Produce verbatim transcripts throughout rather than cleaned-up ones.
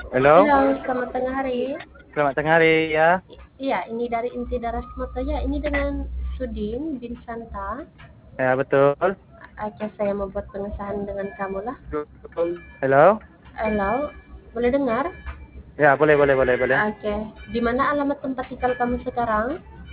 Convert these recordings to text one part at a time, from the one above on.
Halo, Halo, selamat tengah hari. selamat tengah hari ya. I- Iya, ini dari Inti Daras Moto ya. Ini dengan Sudin bin Santa. Ya betul. Oke, saya membuat pengesahan dengan kamu lah. Halo. Halo, boleh dengar? Ya boleh boleh boleh boleh. Oke, di mana alamat tempat tinggal kamu sekarang?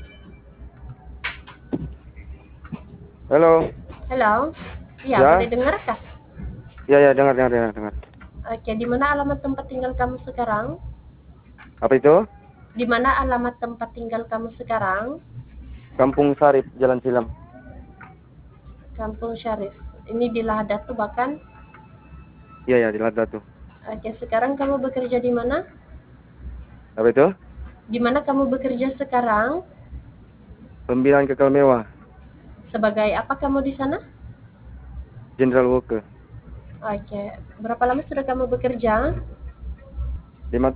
Halo. Halo, iya boleh Ya, dengar kah? ya ya dengar dengar dengar dengar. Oke, di mana alamat tempat tinggal kamu sekarang? Apa itu? Di mana alamat tempat tinggal kamu sekarang? Kampung Sarip, Jalan Silam. Kampung Syarif. Ini di Lahadatu bahkan. Iya ya di Lada tuh. Oke, sekarang kamu bekerja di mana? Apa itu? Di mana kamu bekerja sekarang? Pembinaan kekal mewah, Sebagai apa kamu di sana? General Worker. Oke, berapa lama sudah kamu bekerja? Lima.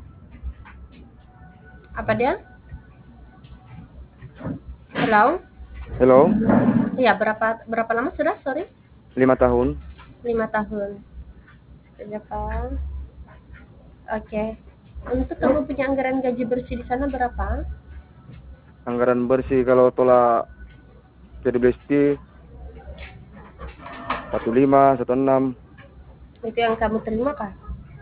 Apa dia? Halo? Halo. Iya, berapa berapa lama sudah? Sorry, Lima tahun. lima tahun. Berapa? Oke. Untuk kamu punya anggaran gaji bersih di sana berapa? Anggaran bersih kalau tolak P D B S T satu lima satu enam. Itu yang kamu terima kah?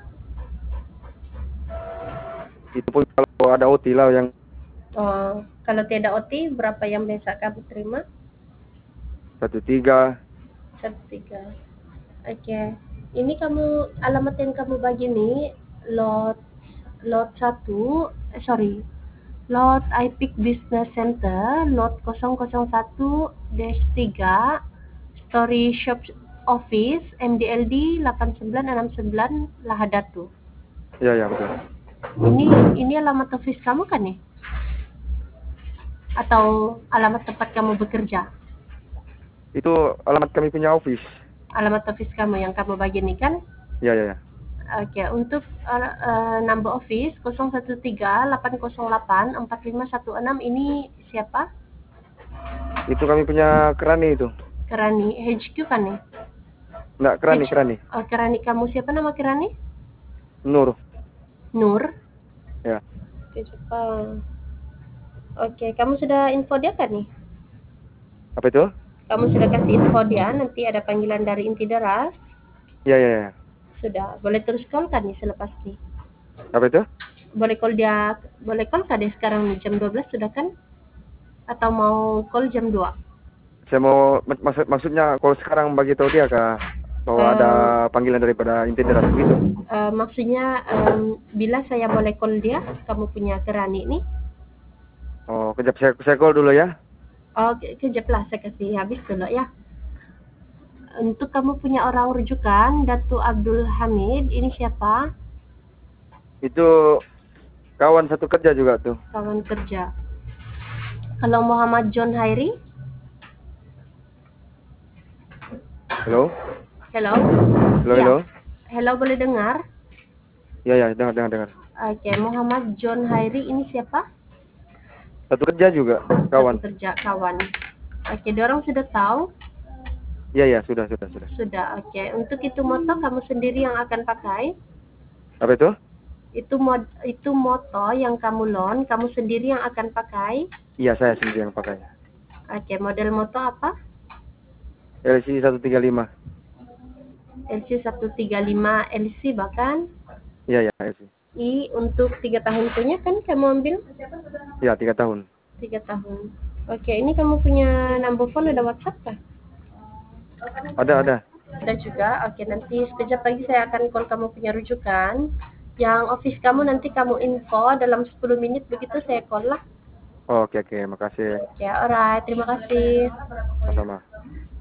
Itu pun kalau ada O T lah yang Oh, kalau tidak O T berapa yang biasa kamu terima? satu tiga. Satu tiga. Oke. Ini kamu alamat yang kamu bagi nih lot lot satu. Eh, sorry. Lot I P I C Business Center, lot nol nol satu tiga, Story Shop Office, M D L D delapan sembilan enam sembilan Lahadatu. Ya ya betul. Ini ini alamat office kamu kan nih? Atau alamat tempat kamu bekerja? Itu alamat kami punya office. Alamat office kamu yang kamu bagi nih kan? Ya ya ya. Oke, untuk uh, uh, number office nol satu tiga delapan nol delapan empat lima satu enam ini siapa? Itu kami punya Kerani itu. Kerani H Q kan nih? Enggak, Kerani, H, Kerani. oh, Kerani kamu siapa nama Kerani? Nur. Nur. Ya. Oke, Jepang. Oke, kamu sudah info dia kan nih? Apa itu? Kamu sudah kasih info dia, nanti ada panggilan dari Inti Deras. Ya ya ya. Sudah, boleh terus call kan nih selepas nih? Apa itu? Boleh call dia, boleh call kan dia sekarang nih, jam dua belas sudah kan? Atau mau call jam dua? Saya mau maksud maksudnya kalau sekarang bagi tahu dia kah bahwa ada Um, panggilan daripada Inti Deras begitu. uh, maksudnya um, bila saya boleh call dia, kamu punya Kerani nih? Oh, kejap saya saya call dulu ya. Oh, ke- kejap lah saya kasih habis dulu ya. Untuk kamu punya orang rujukan, Datu Abdul Hamid, ini siapa? Itu kawan satu kerja juga tuh. Kawan kerja. Kalau Muhammad John Hairi? Halo? Hello? Halo, Ya. halo. Hello, boleh dengar? Ya ya, dengar dengar dengar. Oke, Muhammad John Hairi ini siapa? Satu kerja juga, kawan. Satu kerja kawan. Oke, dorong sudah tahu? Ya ya, sudah sudah sudah. Sudah, oke. Untuk itu moto kamu sendiri yang akan pakai? Apa itu? Itu mod itu moto yang kamu loan, kamu sendiri yang akan pakai? Iya, saya sendiri yang pakai. Oke, model moto apa? L C satu tiga lima. L C seratus tiga puluh lima L C bahkan. Iya ya, L C. I untuk tiga tahun punya kan kamu ambil? Ya, tiga tahun. Tiga tahun. Oke, ini kamu punya number phone, ada WhatsApp kah? Ada ada. Ada juga. Oke, nanti sekejap lagi saya akan call kamu punya rujukan. Yang office kamu nanti kamu info dalam sepuluh menit begitu saya call lah. Oh, oke oke, makasih. Oke, alright. Terima kasih. Sama-sama.